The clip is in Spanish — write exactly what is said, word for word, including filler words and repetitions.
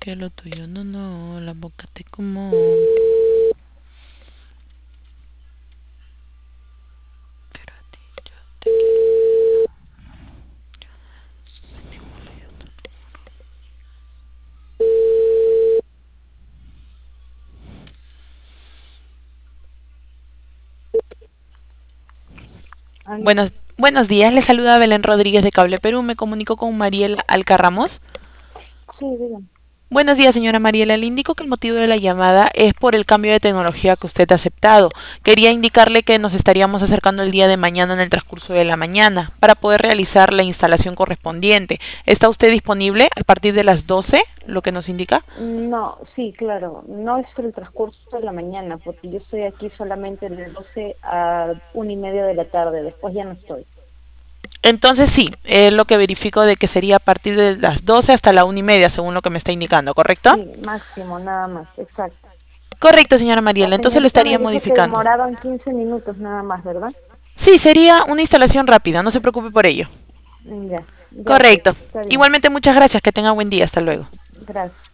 que lo tuyo no, no, la boca te como. Pero a ti yo te Aló. Buenos, buenos días, le saluda Belén Rodríguez de Cable Perú. Me comunico con Mariela Alcarramos. Sí, dígame. Buenos días, señora Mariela. Le indico que el motivo de la llamada es por el cambio de tecnología que usted ha aceptado. Quería indicarle que nos estaríamos acercando el día de mañana en el transcurso de la mañana para poder realizar la instalación correspondiente. ¿Está usted disponible a partir de las doce, lo que nos indica? No, sí, claro, no es el transcurso de la mañana, porque yo estoy aquí solamente de doce a una y media de la tarde, después ya no estoy. Entonces sí, es lo que verifico de que sería a partir de las doce hasta la una y media, según lo que me está indicando, ¿correcto? Sí, máximo, nada más, exacto. Correcto, señora La Mariela. Entonces lo señorita me estaría dijo que modificando. demoraban quince minutos nada más, ¿verdad? Sí, sería una instalación rápida, no se preocupe por ello. Mm, Ya, ya pues, Correcto. está bien, Igualmente muchas gracias, que tenga buen día, hasta luego. gracias.